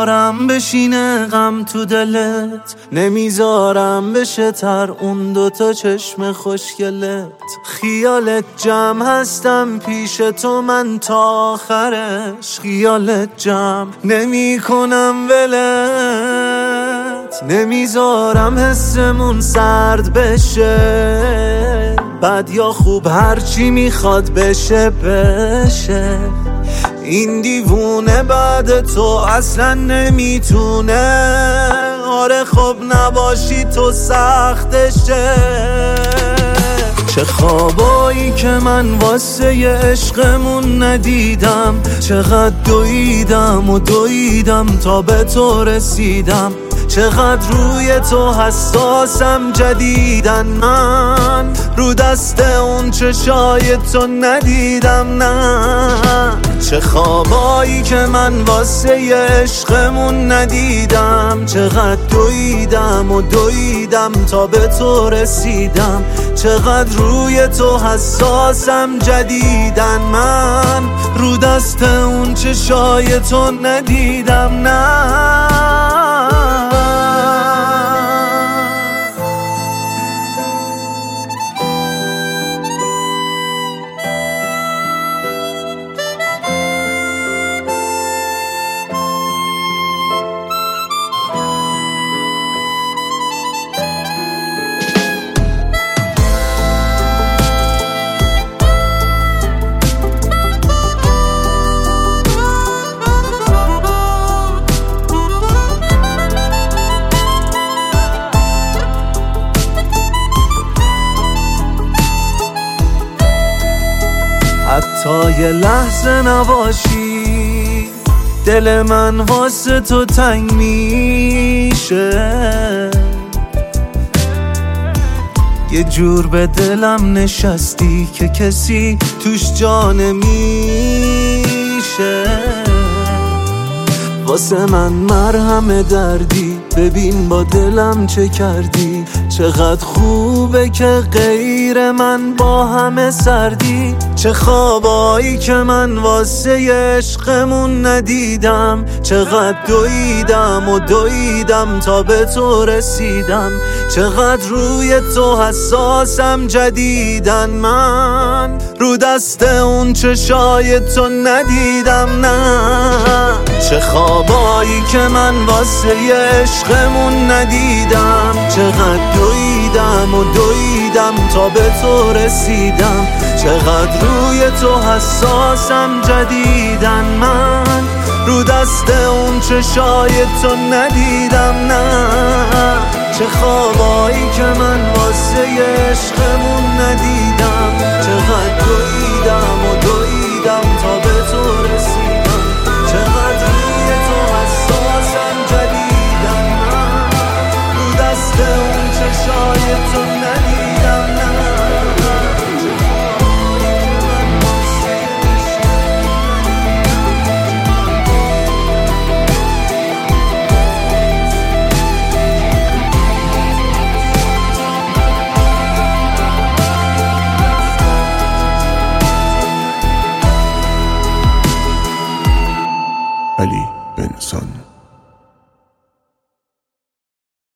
نمیذارم بشینه غم تو دلت، نمیذارم بشه تر اون دوتا چشم خوشگلت. خیالت جمع هستم پیش تو من تا آخرش، خیالت جمع نمی کنم ولت. نمیذارم حسمون سرد بشه، بد یا خوب هرچی میخواد بشه بشه. این دیوونه بعد تو اصلا نمیتونه، آره خب نباشی تو سختشه. چه خوابایی که من واسه عشقمون ندیدم، چقدر دویدم و دویدم تا به تو رسیدم. چقدر روی تو حساسم جدیدن، من رو دست اون چشای تو ندیدم نه. چه خوابایی که من واسه عشقمون ندیدم، چقدر دویدم و دویدم تا به تو رسیدم. چقدر روی تو حساسم جدیدن، من رو دست اون چشای تو ندیدم نه. حتی یه لحظه نباشی دل من واسه تو تنگ میشه. یه جور به دلم نشستی که کسی توش جا نمیشه. واسه من مرهم دردی، ببین با دلم چه کردی. چقدر خوبه که غیر من با همه سردی. چه خوابایی که من واسه عشقمون ندیدم، چقدر دویدم و دویدم تا به تو رسیدم. چقدر روی تو حساسم جدیدن، من رو دست اون چشای تو ندیدم نه. چه خوابایی که من واسه عشقمون ندیدم، چقدر دویدم و دویدم تا به تو رسیدم. چقدر روی تو حساسم جدیدن، من رو دست اون چشای تو ندیدم نه. چه خوابایی که من واسه عشقمون ندیدم، چقدر دویدم و دویدم تا به تو رسیدم. چقدر روی تو حساسم جدیدن، من رو دست اون چشای تو ندیدم نه. علی بنسان.